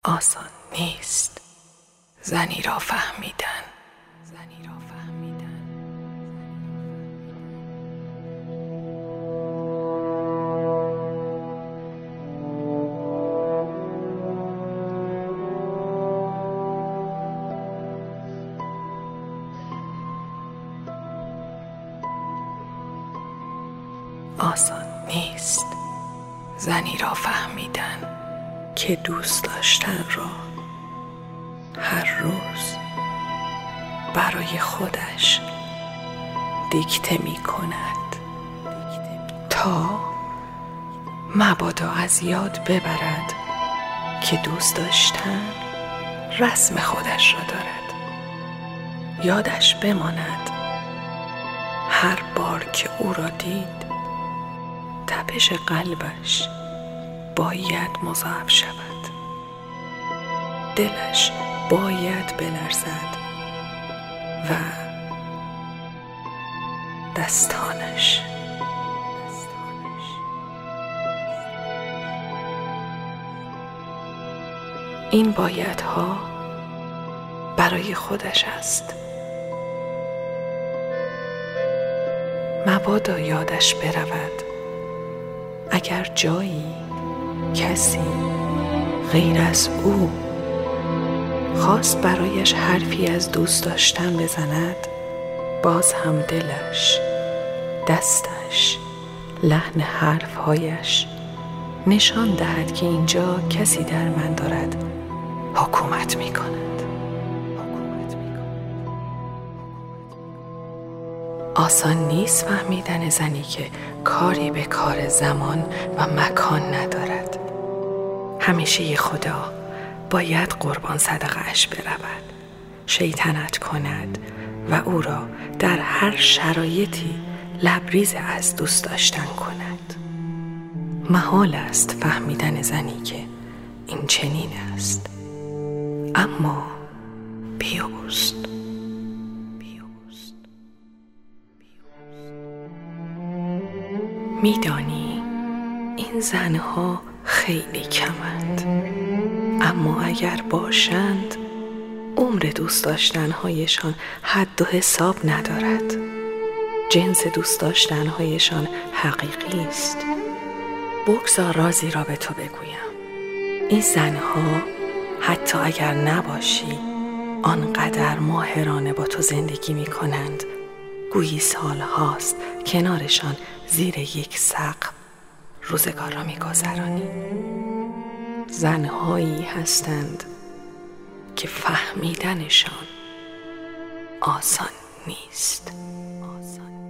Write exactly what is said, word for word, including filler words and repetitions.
آسان نیست زنی را فهمیدن. زنی را فهمیدن. آسان نیست زنی را فهمیدن که دوست داشتن را هر روز برای خودش دیکته می کند تا مبادا از یاد ببرد که دوست داشتن رسم خودش را دارد. یادش بماند هر بار که او را دید تپش قلبش باید مضاعف شود، دلش باید بلرزد و دستانش این بایدها برای خودش است. مبادا یادش برود اگر جایی کسی غیر از او خواست برایش حرفی از دوست داشتن بزند، باز هم دلش، دستش، لحن حرفهایش نشان دهد که اینجا کسی در من دارد حکومت می کند. آسان نیست فهمیدن زنی که کاری به کار زمان و مکان ندارد. همیشه خدا باید قربان صدقه اش برود، شیطنت کند و او را در هر شرایطی لبریز از دوست داشتن کند. محال است فهمیدن زنی که این چنین است، اما پیوست. میدانی این زنها خیلی کمند، اما اگر باشند عمر دوست داشتنهایشان حد و حساب ندارد. جنس دوست داشتنهایشان حقیقی است. بگذار رازی را به تو بگویم. این زنها حتی اگر نباشی آنقدر ماهرانه با تو زندگی می کنند گویی سال هاست کنارشان زیر یک سقف روزگار را می گذرانی. زنهایی هستند که فهمیدنشان آسان نیست. آسان